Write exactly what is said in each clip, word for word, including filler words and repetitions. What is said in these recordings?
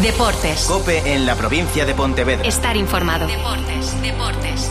Deportes. COPE en la provincia de Pontevedra. Estar informado. Deportes, deportes.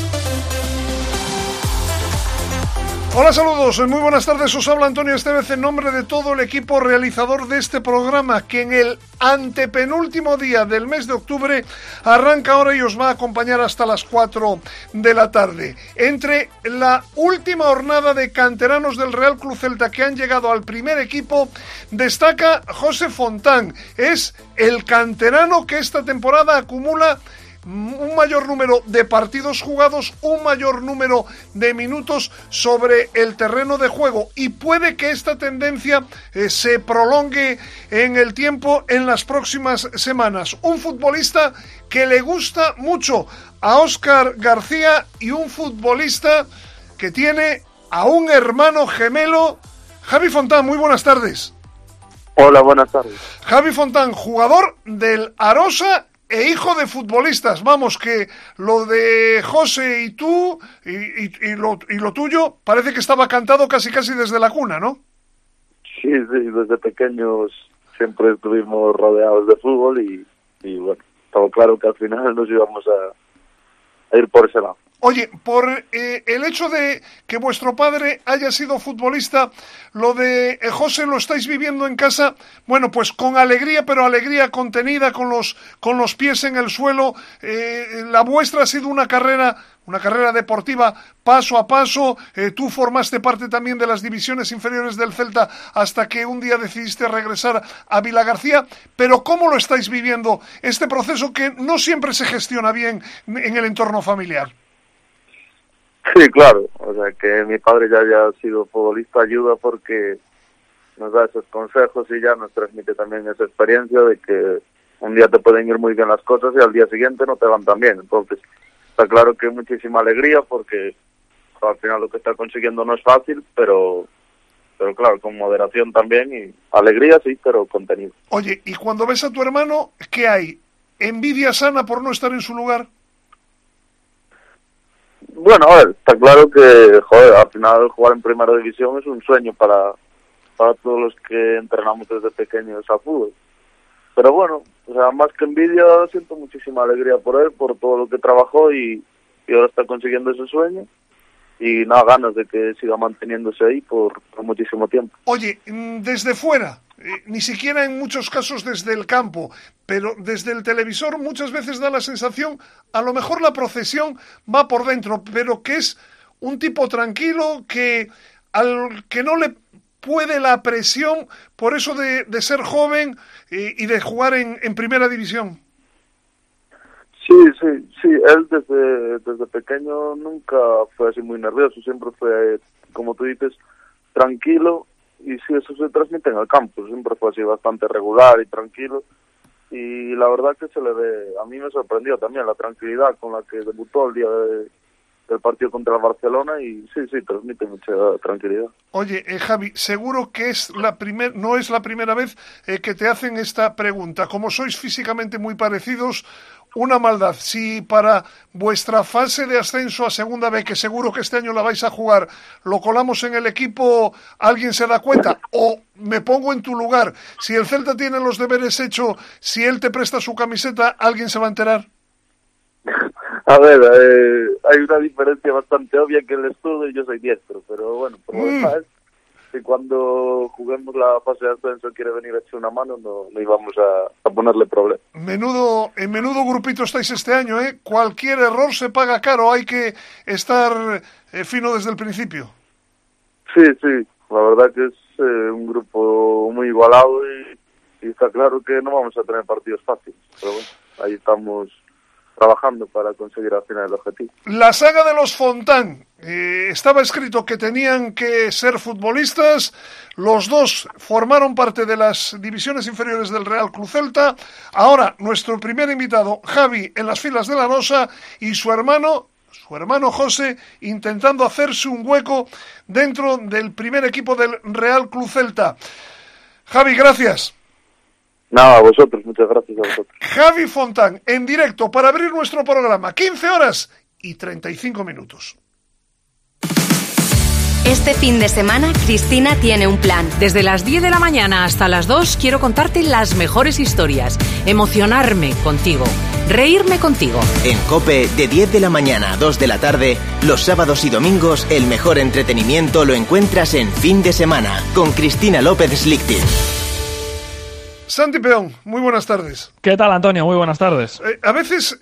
Hola, saludos, muy buenas tardes, os habla Antonio Estevez en nombre de todo el equipo realizador de este programa que en el antepenúltimo día del mes de octubre arranca ahora y os va a acompañar hasta las cuatro de la tarde. Entre la última jornada de canteranos del Real Club Celta que han llegado al primer equipo, destaca José Fontán, es el canterano que esta temporada acumula un mayor número de partidos jugados, un mayor número de minutos sobre el terreno de juego, y puede que esta tendencia eh, se prolongue en el tiempo en las próximas semanas. Un futbolista que le gusta mucho a Óscar García y un futbolista que tiene a un hermano gemelo. Javi Fontán, muy buenas tardes. Hola, buenas tardes. Javi Fontán, jugador del Arosa e hijo de futbolistas. Vamos, que lo de José y tú y, y, y, lo, y lo tuyo parece que estaba cantado casi casi desde la cuna, ¿no? Sí, sí, desde pequeños siempre estuvimos rodeados de fútbol y, y bueno, estaba claro que al final nos íbamos a, a ir por ese lado. Oye, por eh, el hecho de que vuestro padre haya sido futbolista, lo de eh, José lo estáis viviendo en casa, bueno, pues con alegría, pero alegría contenida, con los con los pies en el suelo. Eh, la vuestra ha sido una carrera, una carrera deportiva paso a paso. Eh, tú formaste parte también de las divisiones inferiores del Celta hasta que un día decidiste regresar a Vilagarcía. Pero ¿cómo lo estáis viviendo este proceso que no siempre se gestiona bien en el entorno familiar? Sí, claro, o sea que mi padre ya haya sido futbolista ayuda porque nos da esos consejos y ya nos transmite también esa experiencia de que un día te pueden ir muy bien las cosas y al día siguiente no te van tan bien. Entonces está claro que hay muchísima alegría porque al final lo que está consiguiendo no es fácil, pero pero claro, con moderación también, y alegría sí, pero contenido. Oye, y cuando ves a tu hermano, ¿qué hay? ¿Envidia sana por no estar en su lugar? Bueno, a ver, está claro que, joder, al final jugar en primera división es un sueño para, para todos los que entrenamos desde pequeños a fútbol. Pero bueno, o sea, más que envidia, siento muchísima alegría por él, por todo lo que trabajó y, y ahora está consiguiendo ese sueño. Y nada, ganas de que siga manteniéndose ahí por, por muchísimo tiempo. Oye, desde fuera, eh, ni siquiera en muchos casos desde el campo, pero desde el televisor muchas veces da la sensación, a lo mejor la procesión va por dentro, pero que es un tipo tranquilo, que al que no le puede la presión por eso de, de ser joven eh, y de jugar en, en primera división. Sí, sí, sí, él desde, desde pequeño nunca fue así muy nervioso, siempre fue, como tú dices, tranquilo, y sí, eso se transmite en el campo, siempre fue así bastante regular y tranquilo, y la verdad que se le ve, a mí me sorprendió también la tranquilidad con la que debutó el día de, del partido contra el Barcelona, y sí, sí, transmite mucha tranquilidad. Oye, eh, Javi, seguro que es la primer, no es la primera vez eh, que te hacen esta pregunta. Como sois físicamente muy parecidos, una maldad, si para vuestra fase de ascenso a Segunda B, que seguro que este año la vais a jugar, lo colamos en el equipo, ¿alguien se da cuenta? O me pongo en tu lugar, si el Celta tiene los deberes hechos, si él te presta su camiseta, ¿alguien se va a enterar? A ver, eh, hay una diferencia bastante obvia, que él es zurdo y yo soy diestro, pero bueno, por lo demás, que cuando juguemos la fase de ascenso quiere venir a echar una mano, no, no íbamos a, a ponerle problema. Menudo, en menudo grupito estáis este año, ¿eh? Cualquier error se paga caro, hay que estar eh, fino desde el principio. Sí, sí, la verdad que es eh, un grupo muy igualado y, y está claro que no vamos a tener partidos fáciles, pero bueno, ahí estamos trabajando para conseguir al final el objetivo. La saga de los Fontán, eh, estaba escrito que tenían que ser futbolistas, los dos formaron parte de las divisiones inferiores del Real Club Celta. Ahora nuestro primer invitado, Javi, en las filas de la Rosa, y su hermano, su hermano José, intentando hacerse un hueco dentro del primer equipo del Real Club Celta. Javi, gracias. Nada, a vosotros, muchas gracias a vosotros. Javi Fontán, en directo para abrir nuestro programa, quince horas y treinta y cinco minutos. Este fin de semana, Cristina tiene un plan. Desde las diez de la mañana hasta las dos quiero contarte las mejores historias, emocionarme contigo, reírme contigo. En COPE, de diez de la mañana a dos de la tarde, los sábados y domingos, el mejor entretenimiento lo encuentras en Fin de Semana, con Cristina López Slichting. Santi Peón, muy buenas tardes. ¿Qué tal, Antonio? Muy buenas tardes. Eh, a veces,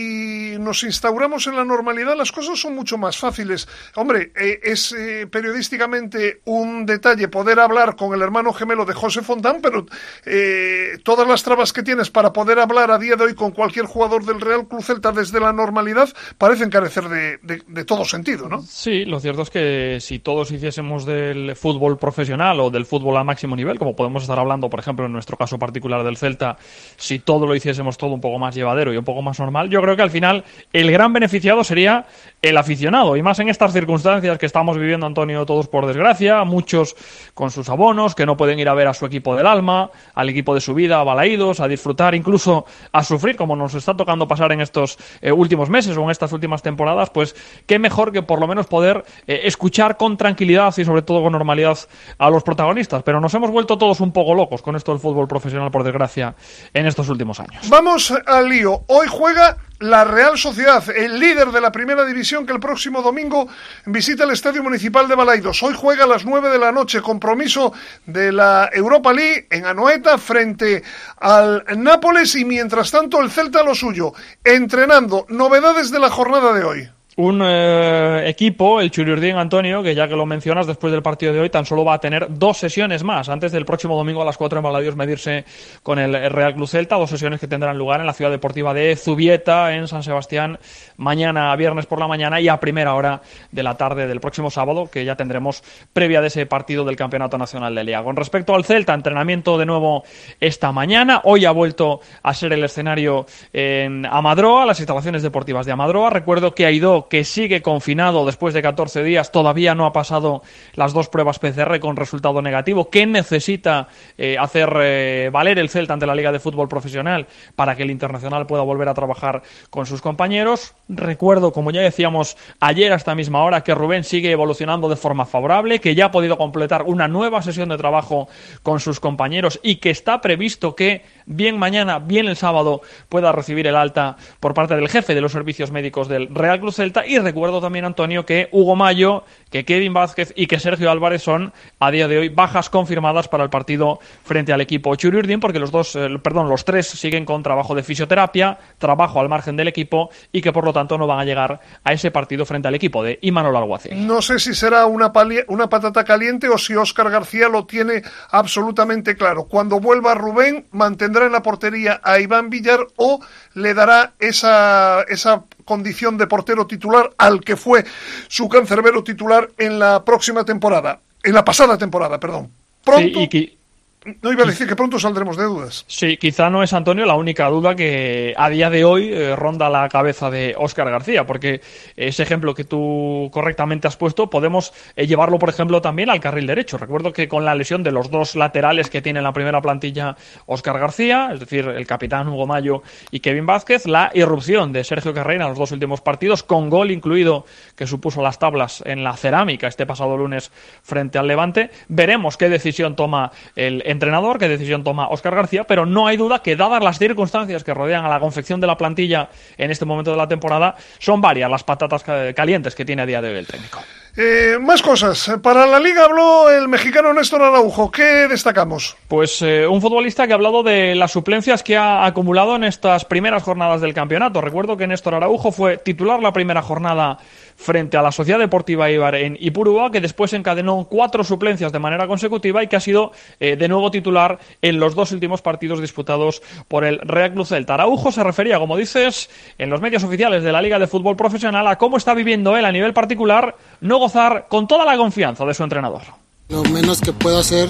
si nos instauramos en la normalidad, las cosas son mucho más fáciles. Hombre, eh, es eh, periodísticamente un detalle poder hablar con el hermano gemelo de José Fontán, pero eh, todas las trabas que tienes para poder hablar a día de hoy con cualquier jugador del Real Club Celta desde la normalidad parecen carecer de, de, de todo sentido, ¿no? Sí, lo cierto es que si todos hiciésemos del fútbol profesional o del fútbol a máximo nivel, como podemos estar hablando, por ejemplo, en nuestro caso particular del Celta, si todo lo hiciésemos todo un poco más llevadero y un poco más normal, yo creo que al final el gran beneficiado sería el aficionado, y más en estas circunstancias que estamos viviendo, Antonio, todos por desgracia, muchos con sus abonos que no pueden ir a ver a su equipo del alma, al equipo de su vida, balaídos, a disfrutar, incluso a sufrir, como nos está tocando pasar en estos eh, últimos meses o en estas últimas temporadas. Pues qué mejor que por lo menos poder eh, escuchar con tranquilidad y sobre todo con normalidad a los protagonistas, pero nos hemos vuelto todos un poco locos con esto del fútbol profesional, por desgracia, en estos últimos años. Vamos al lío. Hoy juega la Real Sociedad, el líder de la primera división, que el próximo domingo visita el Estadio Municipal de Balaidos. Hoy juega a las nueve de la noche, compromiso de la Europa League en Anoeta frente al Nápoles, y mientras tanto el Celta lo suyo, entrenando. Novedades de la jornada de hoy. Un eh, equipo, el Churiurdín, Antonio, que ya que lo mencionas, después del partido de hoy tan solo va a tener dos sesiones más antes del próximo domingo a las cuatro en Balaidos medirse con el Real Club Celta, dos sesiones que tendrán lugar en la ciudad deportiva de Zubieta, en San Sebastián, mañana viernes por la mañana y a primera hora de la tarde del próximo sábado, que ya tendremos previa de ese partido del Campeonato Nacional de Liga. Con respecto al Celta, entrenamiento de nuevo esta mañana. Hoy ha vuelto a ser el escenario en Amadroa, las instalaciones deportivas de Amadroa. Recuerdo que Aidó, que sigue confinado después de catorce días, todavía no ha pasado las dos pruebas P C R con resultado negativo. ¿Qué necesita eh, hacer eh, valer el Celta ante la Liga de Fútbol Profesional para que el Internacional pueda volver a trabajar con sus compañeros? Recuerdo, como ya decíamos ayer a esta misma hora, que Rubén sigue evolucionando de forma favorable, que ya ha podido completar una nueva sesión de trabajo con sus compañeros y que está previsto que bien mañana, bien el sábado, pueda recibir el alta por parte del jefe de los servicios médicos del Real Club Celta. Y recuerdo también, Antonio, que Hugo Mayo, que Kevin Vázquez y que Sergio Álvarez son a día de hoy bajas confirmadas para el partido frente al equipo Churiurdín, porque los dos, eh, perdón, los tres siguen con trabajo de fisioterapia, trabajo al margen del equipo, y que por lo tanto no van a llegar a ese partido frente al equipo de Imanol Alguacil. No sé si será una, pali- una patata caliente o si Óscar García lo tiene absolutamente claro. Cuando vuelva Rubén, mantendrá en la portería a Iván Villar o le dará esa, esa condición de portero titular al que fue su cancerbero titular en la próxima temporada, en la pasada temporada, perdón. Pronto, sí, y, no iba a decir que pronto saldremos de dudas. Sí, quizá no es, Antonio, la única duda que a día de hoy eh, ronda la cabeza de Óscar García, porque ese ejemplo que tú correctamente has puesto podemos eh, llevarlo, por ejemplo, también al carril derecho. Recuerdo que con la lesión de los dos laterales que tiene en la primera plantilla Óscar García, es decir, el capitán Hugo Mayo y Kevin Vázquez, la irrupción de Sergio Carreira en los dos últimos partidos, con gol incluido que supuso las tablas en la Cerámica este pasado lunes frente al Levante. Veremos qué decisión toma el entrenador, qué decisión toma Óscar García, pero no hay duda que, dadas las circunstancias que rodean a la confección de la plantilla en este momento de la temporada, son varias las patatas calientes que tiene a día de hoy el técnico. Eh, más cosas. Para la Liga habló el mexicano Néstor Araujo. ¿Qué destacamos? Pues eh, un futbolista que ha hablado de las suplencias que ha acumulado en estas primeras jornadas del campeonato. Recuerdo que Néstor Araujo fue titular la primera jornada frente a la Sociedad Deportiva Eibar en Ipurúa, que después encadenó cuatro suplencias de manera consecutiva y que ha sido eh, de nuevo titular en los dos últimos partidos disputados por el Real Club Celta. Araujo se refería, como dices, en los medios oficiales de la Liga de Fútbol Profesional a cómo está viviendo él a nivel particular no gozar con toda la confianza de su entrenador. Lo menos que puedo hacer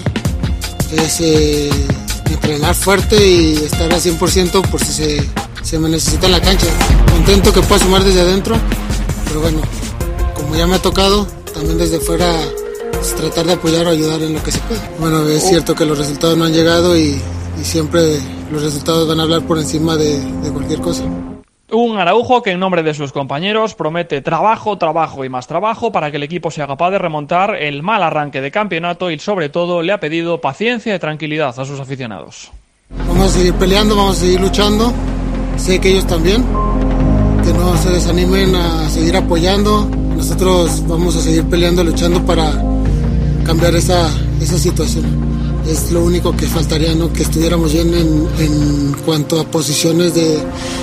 es eh, entrenar fuerte y estar al cien por ciento por si se, se me necesita en la cancha. Contento que pueda sumar desde adentro, pero bueno, como ya me ha tocado, también desde fuera pues, tratar de apoyar o ayudar en lo que se pueda. Bueno, es cierto que los resultados no han llegado y, y siempre los resultados van a hablar por encima de, de cualquier cosa. Un Araujo que en nombre de sus compañeros promete trabajo, trabajo y más trabajo para que el equipo sea capaz de remontar el mal arranque de campeonato y sobre todo le ha pedido paciencia y tranquilidad a sus aficionados. Vamos a seguir peleando, vamos a seguir luchando, sé que ellos también, que no se desanimen a seguir apoyando, nosotros vamos a seguir peleando, luchando para cambiar esa, esa situación. Es lo único que faltaría, ¿no? Que estuviéramos bien en, en cuanto a posiciones de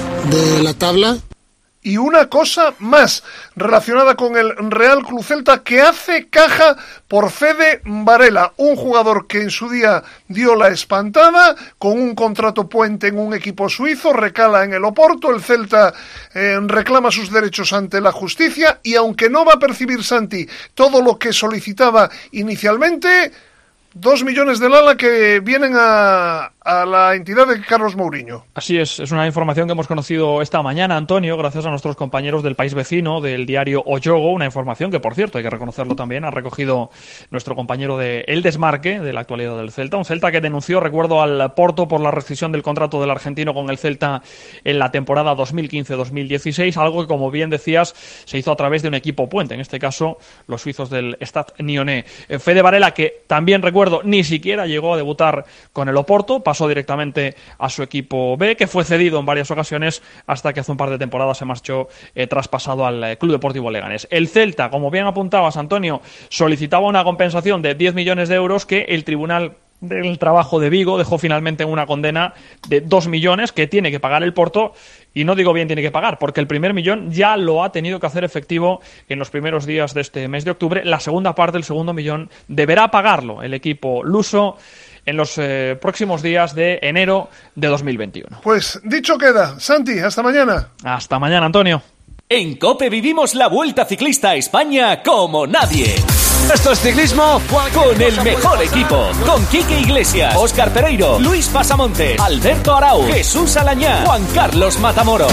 de la tabla. Y una cosa más relacionada con el Real Club Celta, que hace caja por Fede Varela, un jugador que en su día dio la espantada con un contrato puente en un equipo suizo, recala en el Oporto, el Celta eh, reclama sus derechos ante la justicia y aunque no va a percibir Santi todo lo que solicitaba inicialmente, dos millones de Lala que vienen a, a la entidad de Carlos Mourinho. Así es, es una información que hemos conocido esta mañana, Antonio, gracias a nuestros compañeros del país vecino, del diario O Yogo, una información que, por cierto, hay que reconocerlo también, ha recogido nuestro compañero de El Desmarque, de la actualidad del Celta, un Celta que denunció, recuerdo, al Porto por la rescisión del contrato del argentino con el Celta en la temporada dos mil quince dos mil dieciséis, algo que, como bien decías, se hizo a través de un equipo puente, en este caso, los suizos del Stade Lyonnais. Fede Varela, que también recuerdo, ni siquiera llegó a debutar con el Oporto, pasó directamente a su equipo B, que fue cedido en varias ocasiones hasta que hace un par de temporadas se marchó eh, traspasado al eh, Club Deportivo Leganés. El Celta, como bien apuntabas, Antonio, solicitaba una compensación de diez millones de euros que el Tribunal del Trabajo de Vigo dejó finalmente en una condena de dos millones que tiene que pagar el Porto, y no digo bien tiene que pagar, porque el primer millón ya lo ha tenido que hacer efectivo en los primeros días de este mes de octubre. La segunda parte, el segundo millón, deberá pagarlo el equipo luso en los eh, próximos días de enero de dos mil veintiuno. Pues dicho queda. Santi, hasta mañana. Hasta mañana, Antonio. En COPE vivimos la Vuelta Ciclista a España como nadie. Esto es ciclismo con el mejor equipo, con Quique Iglesias, Óscar Pereiro, Luis Pasamontes, Alberto Arau, Jesús Alañá, Juan Carlos Matamoros,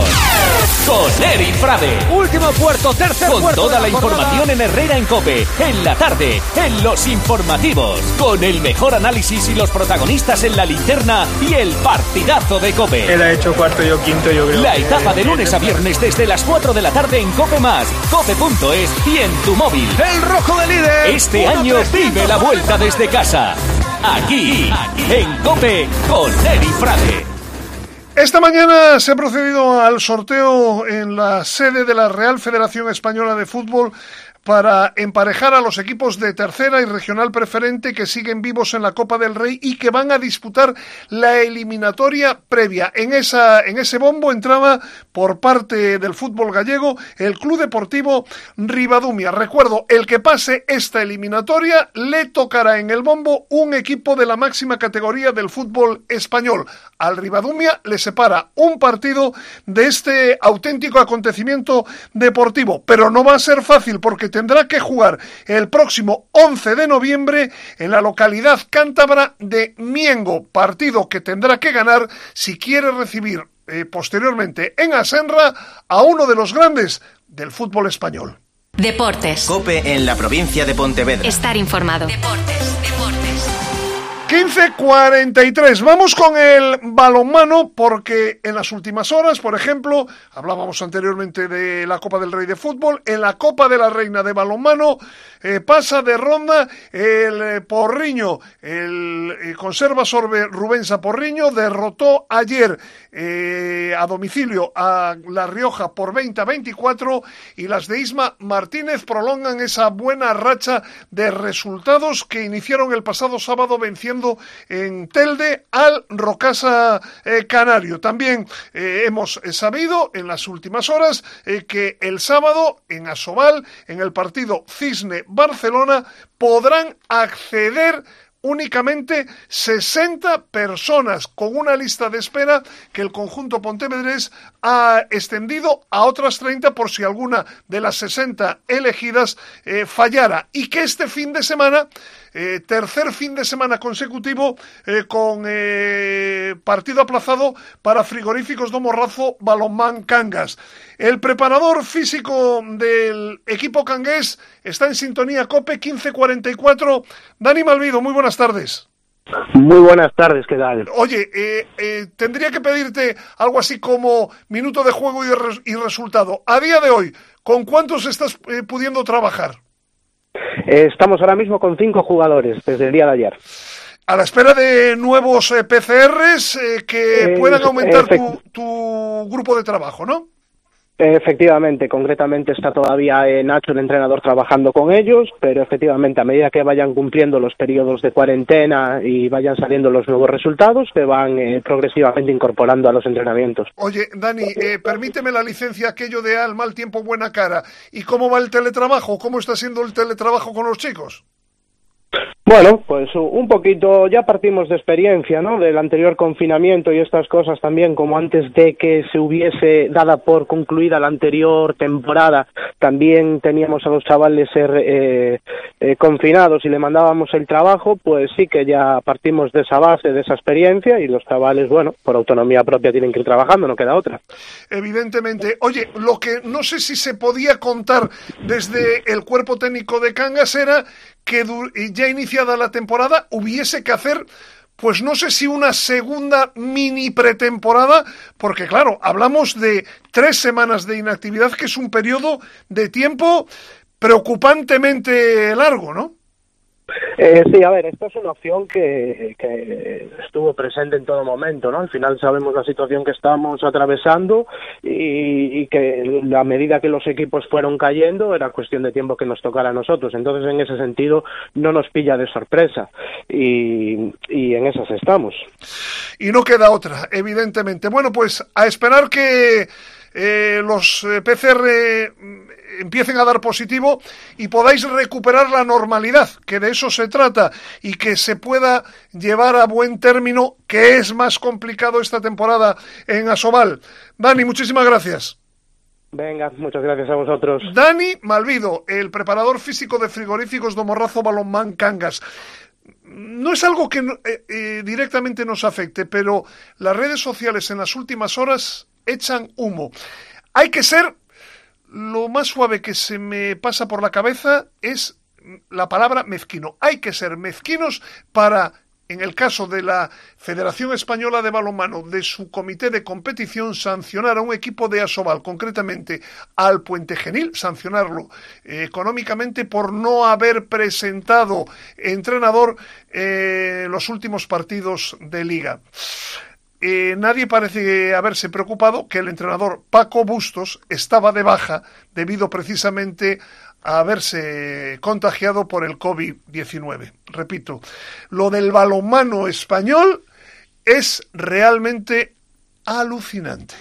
con Eri Frade. Último puerto, tercer con puerto. Con toda la, la información en Herrera en COPE, en la tarde, en los informativos, con el mejor análisis y los protagonistas en la linterna y el partidazo de COPE. Él ha hecho cuarto, yo quinto, yo creo. La etapa de lunes a viernes desde las cuatro de la tarde en COPE más, cope punto es y en tu móvil. El rojo de líder. Este año vive la vuelta desde casa. Aquí, en COPE, con Eri Frade. Esta mañana se ha procedido al sorteo en la sede de la Real Federación Española de Fútbol para emparejar a los equipos de tercera y regional preferente que siguen vivos en la Copa del Rey y que van a disputar la eliminatoria previa. En esa, en ese bombo entraba por parte del fútbol gallego el Club Deportivo Ribadumia. Recuerdo, el que pase esta eliminatoria le tocará en el bombo un equipo de la máxima categoría del fútbol español. Al Ribadumia le separa un partido de este auténtico acontecimiento deportivo, pero no va a ser fácil porque tendrá que jugar el próximo once de noviembre en la localidad cántabra de Miengo, partido que tendrá que ganar si quiere recibir eh, posteriormente en Asenra a uno de los grandes del fútbol español. Deportes. COPE en la provincia de Pontevedra. Estar informado. Deportes, deportes. quince cuarenta y tres. Vamos con el balonmano porque en las últimas horas, por ejemplo, hablábamos anteriormente de la Copa del Rey de fútbol, en la Copa de la Reina de balonmano eh, pasa de ronda el eh, Porriño, el eh, Conserva Sorbe Rubensa Porriño derrotó ayer eh, a domicilio a La Rioja por veinte a veinticuatro y las de Isma Martínez prolongan esa buena racha de resultados que iniciaron el pasado sábado venciendo en Telde al Rocasa eh, Canario. También eh, hemos sabido en las últimas horas eh, que el sábado en Asobal, en el partido Cisne-Barcelona, podrán acceder únicamente sesenta personas, con una lista de espera que el conjunto pontevedrés ha extendido a otras treinta por si alguna de las sesenta elegidas eh, fallara, y que este fin de semana, eh, tercer fin de semana consecutivo, eh, con eh, partido aplazado para Frigoríficos do Morrazo Balonmán Cangas. El preparador físico del equipo cangués está en sintonía COPE quince cuarenta y cuatro. Dani Malvido, muy buenas tardes. Muy buenas tardes, ¿qué tal? Oye, eh, eh, tendría que pedirte algo así como minuto de juego y, res- y resultado. A día de hoy, ¿con cuántos estás eh, pudiendo trabajar? Eh, estamos ahora mismo con cinco jugadores desde el día de ayer. A la espera de nuevos eh, P C Rs eh, que Eh, puedan aumentar efect- tu, tu grupo de trabajo, ¿no? Efectivamente, concretamente está todavía eh, Nacho, el entrenador, trabajando con ellos, pero efectivamente a medida que vayan cumpliendo los periodos de cuarentena y vayan saliendo los nuevos resultados, se van eh, progresivamente incorporando a los entrenamientos. Oye, Dani, eh, permíteme la licencia aquello de al mal tiempo, buena cara. ¿Y cómo va el teletrabajo? ¿Cómo está siendo el teletrabajo con los chicos? Bueno, pues un poquito, ya partimos de experiencia, ¿no?, del anterior confinamiento y estas cosas también, como antes de que se hubiese dada por concluida la anterior temporada, también teníamos a los chavales ser eh, eh, confinados y le mandábamos el trabajo, pues sí que ya partimos de esa base, de esa experiencia, y los chavales, bueno, por autonomía propia tienen que ir trabajando, no queda otra. Evidentemente. Oye, lo que no sé si se podía contar desde el cuerpo técnico de Cangas era que du- ya iniciada la temporada hubiese que hacer, pues no sé si una segunda mini pretemporada, porque claro, hablamos de tres semanas de inactividad, que es un periodo de tiempo preocupantemente largo, ¿no? Eh, sí, a ver, esta es una opción que, que estuvo presente en todo momento, ¿no? Al final sabemos la situación que estamos atravesando y, y que a medida que los equipos fueron cayendo era cuestión de tiempo que nos tocara a nosotros. Entonces, en ese sentido, no nos pilla de sorpresa y, y en esas estamos. Y no queda otra, evidentemente. Bueno, pues a esperar que eh, los eh, P C R empiecen a dar positivo y podáis recuperar la normalidad, que de eso se trata, y que se pueda llevar a buen término, que es más complicado esta temporada en Asobal. Dani, muchísimas gracias. Venga, muchas gracias a vosotros. Dani Malvido, el preparador físico de Frigoríficos do Morrazo Balonmán Cangas. No es algo que eh, eh, directamente nos afecte, pero las redes sociales en las últimas horas echan humo. Hay que ser, lo más suave que se me pasa por la cabeza es la palabra mezquino. Hay que ser mezquinos para, en el caso de la Federación Española de Balonmano, de su comité de competición, sancionar a un equipo de Asobal, concretamente al Puente Genil, sancionarlo eh, económicamente por no haber presentado entrenador eh, los últimos partidos de Liga. Eh, nadie parece haberse preocupado que el entrenador Paco Bustos estaba de baja debido precisamente a haberse contagiado por el covid diecinueve. Repito, lo del balonmano español es realmente alucinante.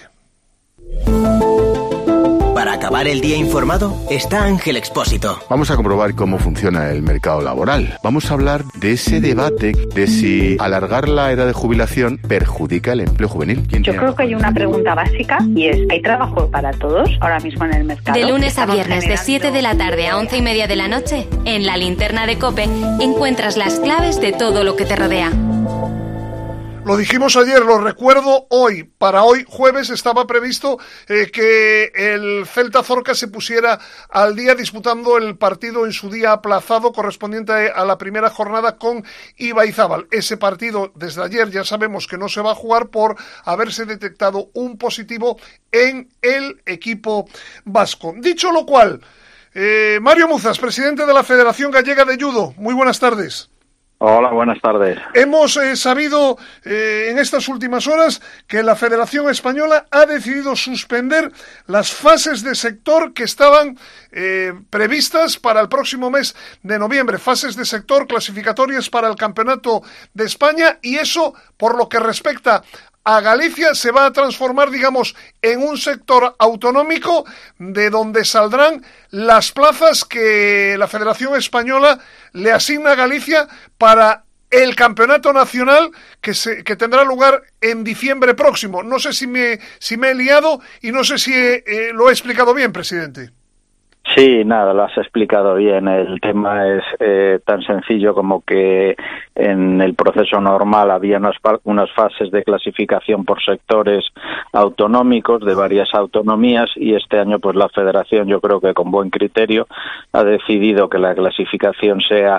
Para acabar el día informado está Ángel Expósito. Vamos a comprobar cómo funciona el mercado laboral. Vamos a hablar de ese debate de si alargar la edad de jubilación perjudica el empleo juvenil. Yo creo que hay una pregunta básica y es, ¿hay trabajo para todos ahora mismo en el mercado? De lunes a Estamos viernes, de siete de la tarde a once y media de la noche, en la linterna de COPE, encuentras las claves de todo lo que te rodea. Lo dijimos ayer, lo recuerdo hoy. Para hoy, jueves, estaba previsto eh, que el Celta Zorca se pusiera al día disputando el partido en su día aplazado correspondiente a la primera jornada con Ibaizábal. Ese partido, desde ayer, ya sabemos que no se va a jugar por haberse detectado un positivo en el equipo vasco. Dicho lo cual, eh, Mario Muzas, presidente de la Federación Gallega de Judo. Muy buenas tardes. Hola, buenas tardes. Hemos eh, sabido eh, en estas últimas horas que la Federación Española ha decidido suspender las fases de sector que estaban eh, previstas para el próximo mes de noviembre, fases de sector clasificatorias para el Campeonato de España, y eso, por lo que respecta a Galicia, se va a transformar, digamos, en un sector autonómico de donde saldrán las plazas que la Federación Española le asigna a Galicia para el campeonato nacional que se que tendrá lugar en diciembre próximo. No sé si me si me he liado y no sé si eh, eh, lo he explicado bien, presidente. Sí, nada, lo has explicado bien. El tema es eh, tan sencillo como que en el proceso normal había unas, unas fases de clasificación por sectores autonómicos de varias autonomías, y este año pues la Federación, yo creo que con buen criterio, ha decidido que la clasificación sea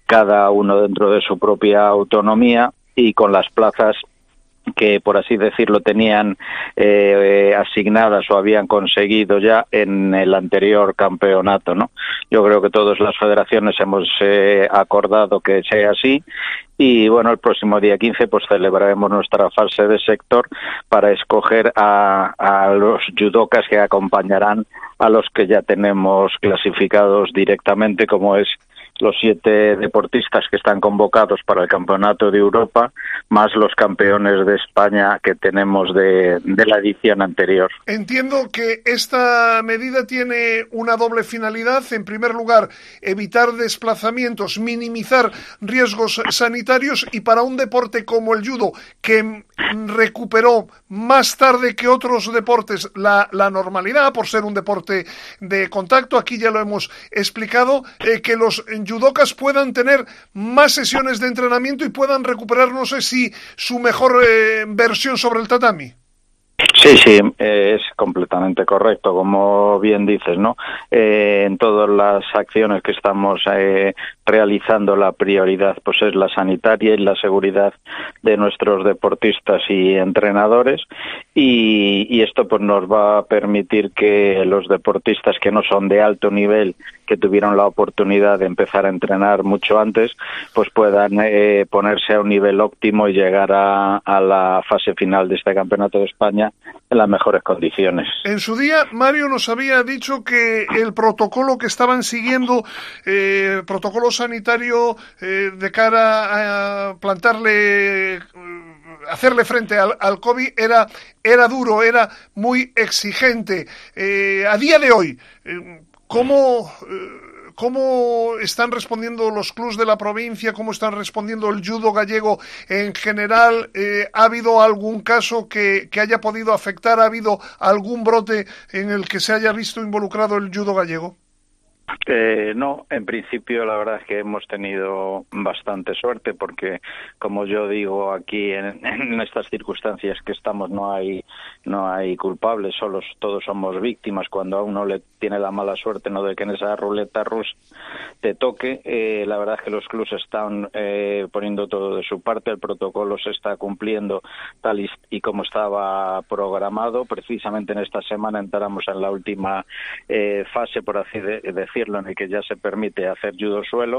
cada uno dentro de su propia autonomía y con las plazas que, por así decirlo, tenían eh, asignadas o habían conseguido ya en el anterior campeonato, ¿no? Yo creo que todas las federaciones hemos eh, acordado que sea así y, bueno, el próximo día quince pues celebraremos nuestra fase de sector para escoger a, a los judokas que acompañarán a los que ya tenemos clasificados directamente, como es los siete deportistas que están convocados para el Campeonato de Europa, más los campeones de España que tenemos de, de la edición anterior. Entiendo que esta medida tiene una doble finalidad. En primer lugar, evitar desplazamientos, minimizar riesgos sanitarios, y para un deporte como el judo, que recuperó más tarde que otros deportes la, la normalidad, por ser un deporte de contacto, aquí ya lo hemos explicado, eh, que los judokas puedan tener más sesiones de entrenamiento y puedan recuperar, no sé si su mejor eh, versión sobre el tatami. Sí, sí, eh, es completamente correcto, como bien dices, ¿no? Eh, en todas las acciones que estamos eh, realizando, la prioridad pues es la sanitaria y la seguridad de nuestros deportistas y entrenadores, y, y esto pues nos va a permitir que los deportistas que no son de alto nivel, que tuvieron la oportunidad de empezar a entrenar mucho antes, pues puedan eh, ponerse a un nivel óptimo y llegar a, a la fase final de este Campeonato de España en las mejores condiciones. En su día, Mario nos había dicho que el protocolo que estaban siguiendo, eh, protocolo sanitario eh, de cara a plantarle, hacerle frente al, al COVID, era, era duro, era muy exigente. Eh, a día de hoy, eh, ¿cómo... Eh, ¿Cómo están respondiendo los clubs de la provincia? ¿Cómo están respondiendo el judo gallego en general? Eh, ¿Ha habido algún caso que, que haya podido afectar? ¿Ha habido algún brote en el que se haya visto involucrado el judo gallego? Eh, no, en principio la verdad es que hemos tenido bastante suerte porque, como yo digo aquí en, en estas circunstancias que estamos, no hay no hay culpables, solo todos somos víctimas cuando a uno le tiene la mala suerte, no de que en esa ruleta rusa te toque. Eh, la verdad es que los clubs están eh, poniendo todo de su parte, el protocolo se está cumpliendo tal y, y como estaba programado. Precisamente en esta semana entramos en la última eh, fase, por así de, decirlo, en el que ya se permite hacer judo suelo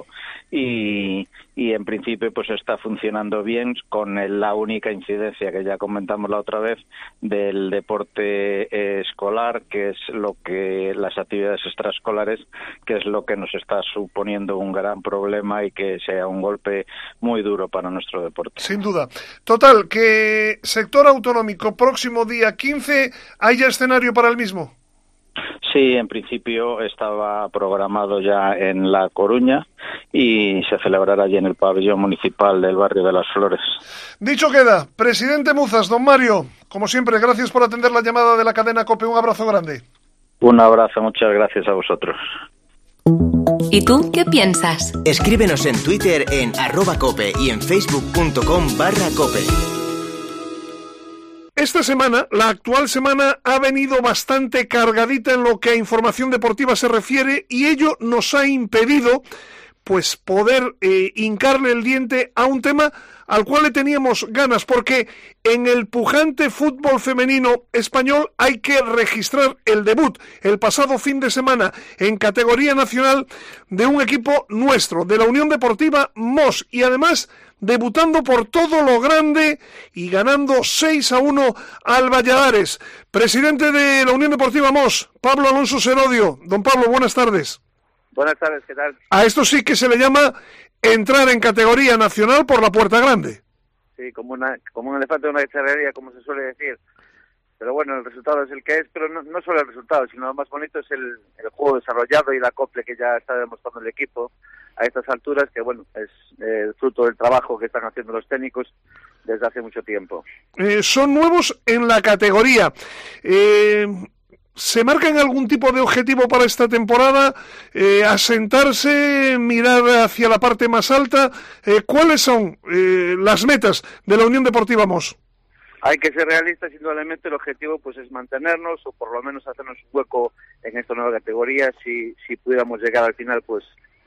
y, y en principio pues está funcionando bien, con el, la única incidencia que ya comentamos la otra vez del deporte eh, escolar, que es lo que las actividades extraescolares, que es lo que nos está suponiendo un gran problema y que sea un golpe muy duro para nuestro deporte. Sin duda. Total, que sector autonómico, próximo día quince, ¿hay ya escenario para el mismo? Sí, en principio estaba programado ya en La Coruña y se celebrará allí en el pabellón municipal del barrio de Las Flores. Dicho queda. Presidente Muzas, don Mario, como siempre, gracias por atender la llamada de la cadena COPE. Un abrazo grande. Un abrazo, muchas gracias a vosotros. ¿Y tú qué piensas? Escríbenos en Twitter en arroba cope y en facebook.com barra cope. Esta semana, la actual semana, ha venido bastante cargadita en lo que a información deportiva se refiere, y ello nos ha impedido pues poder eh, hincarle el diente a un tema al cual le teníamos ganas, porque en el pujante fútbol femenino español hay que registrar el debut el pasado fin de semana en categoría nacional de un equipo nuestro, de la Unión Deportiva Mos, y además debutando por todo lo grande y ganando seis a uno al Valladares. Presidente de la Unión Deportiva Mos, Pablo Alonso Serodio. Don Pablo, buenas tardes. Buenas tardes, ¿qué tal? A esto sí que se le llama entrar en categoría nacional por la puerta grande. Sí, como, una, como un elefante en una charrería, como se suele decir. Pero bueno, el resultado es el que es, pero no, no solo el resultado, sino lo más bonito es el, el juego desarrollado y la acople que ya está demostrando el equipo a estas alturas, que bueno, es el fruto del trabajo que están haciendo los técnicos desde hace mucho tiempo. Eh, son nuevos en la categoría. Eh, ¿Se marcan algún tipo de objetivo para esta temporada? Eh, ¿Asentarse, mirar hacia la parte más alta? Eh, ¿Cuáles son eh, las metas de la Unión Deportiva Mos? Hay que ser realistas, indudablemente el objetivo pues es mantenernos o por lo menos hacernos un hueco en esta nueva categoría. Si, si pudiéramos llegar al final, pues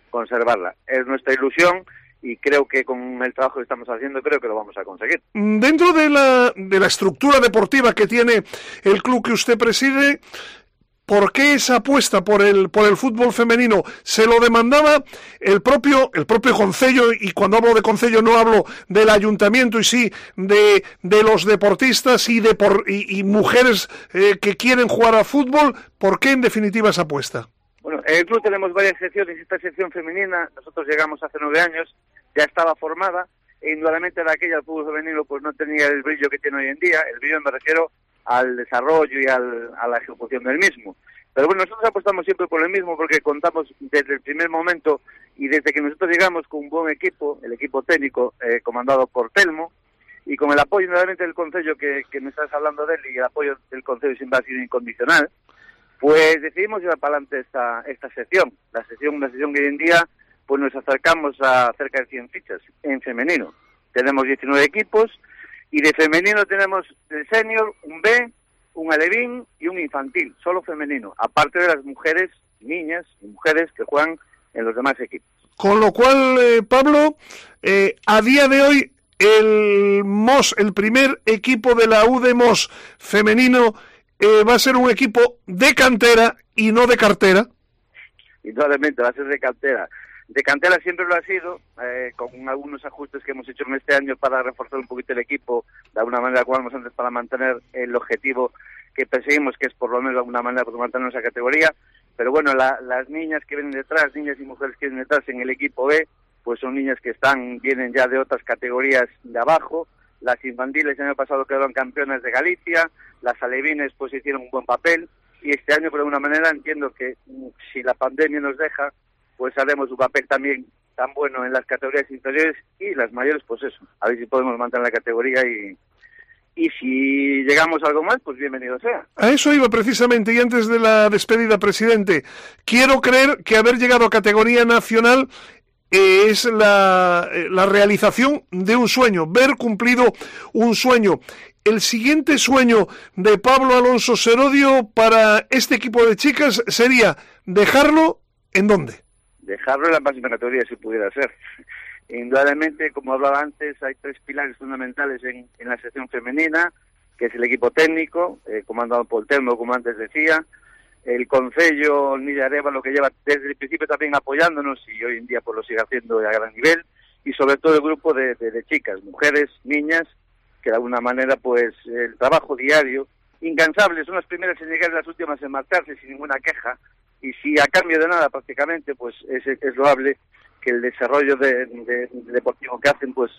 conservarla. Es nuestra ilusión y creo que con el trabajo que estamos haciendo creo que lo vamos a conseguir. Dentro de la, de la estructura deportiva que tiene el club que usted preside, ¿por qué esa apuesta por el por el fútbol femenino? ¿Se lo demandaba el propio el propio concello? Y cuando hablo de concello no hablo del ayuntamiento, y sí de, de los deportistas y, de por, y, y mujeres eh, que quieren jugar a fútbol. ¿Por qué en definitiva esa apuesta? Bueno, en el club tenemos varias secciones. Esta sección femenina, nosotros llegamos hace nueve años, ya estaba formada, e indudablemente de aquella el fútbol femenino pues no tenía el brillo que tiene hoy en día. El brillo me refiero al desarrollo y al, a la ejecución del mismo. Pero bueno, nosotros apostamos siempre por el mismo porque contamos desde el primer momento y desde que nosotros llegamos con un buen equipo, el equipo técnico eh, comandado por Telmo, y con el apoyo nuevamente del concello que, que me estás hablando de él, y el apoyo del concello siempre ha sido incondicional, pues decidimos llevar para adelante esta, esta sección, la sección, una sección que hoy en día pues nos acercamos a cerca de cien fichas en femenino. Tenemos diecinueve equipos, y de femenino tenemos el senior, un B, un alevín y un infantil, solo femenino, aparte de las mujeres, niñas y mujeres que juegan en los demás equipos. Con lo cual, eh, Pablo, eh, a día de hoy, el M O S, el primer equipo de la U D M O S femenino, eh, va a ser un equipo de cantera y no de cartera. Indudablemente va a ser de cantera. De cantera siempre lo ha sido, eh, con algunos ajustes que hemos hecho en este año para reforzar un poquito el equipo, de alguna manera, como hablamos antes, para mantener el objetivo que perseguimos, que es por lo menos de alguna manera pues, mantener esa categoría. Pero bueno, la, las niñas que vienen detrás, niñas y mujeres que vienen detrás en el equipo B, pues son niñas que están vienen ya de otras categorías de abajo. Las infantiles el año pasado quedaron campeonas de Galicia, las alevines pues hicieron un buen papel, y este año, por alguna manera, entiendo que si la pandemia nos deja, pues haremos un papel también tan bueno en las categorías inferiores, y las mayores, pues eso, a ver si podemos mantener la categoría, y, y si llegamos a algo más, pues bienvenido sea. A eso iba precisamente, y antes de la despedida, presidente, quiero creer que haber llegado a categoría nacional eh, es la, eh, la realización de un sueño, ver cumplido un sueño. El siguiente sueño de Pablo Alonso Serodio para este equipo de chicas sería dejarlo ¿en dónde? Dejarlo en la máxima categoría, si pudiera ser. Indudablemente, como hablaba antes, hay tres pilares fundamentales en, en la sección femenina, que es el equipo técnico, eh, comandado por Telmo, como antes decía, el concello Nidia Areva, lo que lleva desde el principio también apoyándonos, y hoy en día pues lo sigue haciendo a gran nivel, y sobre todo el grupo de, de, de chicas, mujeres, niñas, que de alguna manera pues el trabajo diario, incansable, son las primeras en llegar y las últimas en marcharse sin ninguna queja, y si a cambio de nada prácticamente pues es, es loable que el desarrollo de, de, de deportivo que hacen pues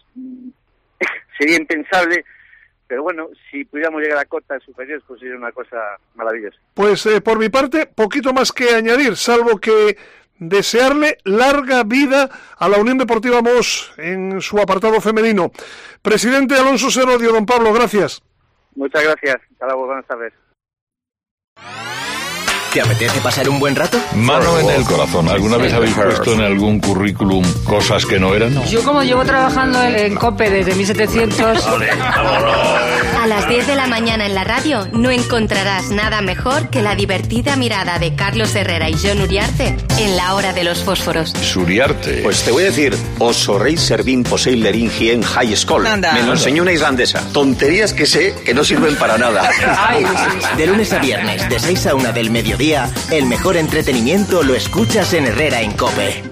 sería impensable, pero bueno, si pudiéramos llegar a cotas superiores pues sería una cosa maravillosa. Pues eh, por mi parte, poquito más que añadir, salvo que desearle larga vida a la Unión Deportiva M O S en su apartado femenino. Presidente Alonso Serodio, don Pablo, gracias. Muchas gracias, hasta luego, buenas tardes. ¿Te apetece pasar un buen rato? Mano en el corazón. ¿Alguna vez habéis puesto en algún currículum cosas que no eran? Yo, como llevo trabajando en COPE desde mil setecientos... A las diez de la mañana en la radio no encontrarás nada mejor que la divertida mirada de Carlos Herrera y Jon Uriarte en la hora de los fósforos. Suriarte. Pues te voy a decir, oso rei servin poseilerin hien high school. Anda. Me lo enseñó una islandesa. Tonterías que sé que no sirven para nada. Ay, de lunes a viernes, de seis a una del mediodía, el mejor entretenimiento lo escuchas en Herrera en COPE.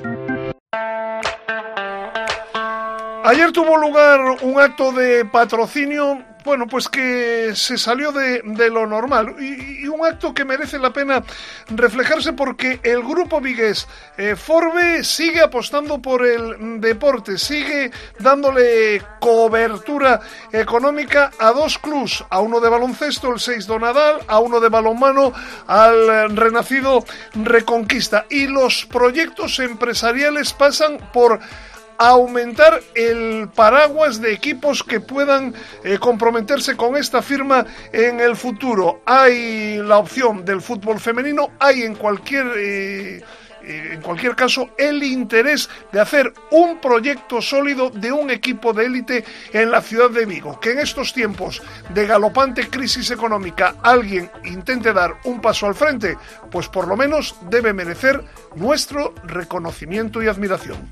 Ayer tuvo lugar un acto de patrocinio, bueno, pues que se salió de, de lo normal, y, y un acto que merece la pena reflejarse porque el grupo vigués eh, Forbe sigue apostando por el deporte, sigue dándole cobertura económica a dos clubs, a uno de baloncesto, el seis do Nadal, a uno de balonmano, al renacido Reconquista, y los proyectos empresariales pasan por aumentar el paraguas de equipos que puedan eh, comprometerse con esta firma en el futuro. Hay la opción del fútbol femenino, hay en cualquier eh, eh, en cualquier caso, el interés de hacer un proyecto sólido de un equipo de élite en la ciudad de Vigo. Que en estos tiempos de galopante crisis económica alguien intente dar un paso al frente, pues por lo menos debe merecer nuestro reconocimiento y admiración.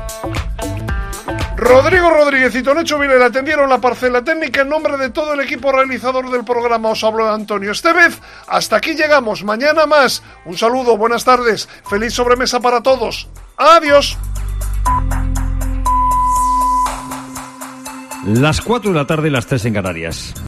Rodrigo Rodríguez y Tonecho Vilela atendieron la parcela técnica. En nombre de todo el equipo realizador del programa os habló Antonio Estevez. Hasta aquí llegamos, mañana más. Un saludo, buenas tardes, feliz sobremesa para todos. Adiós. Las cuatro de la tarde, las tres en Canarias.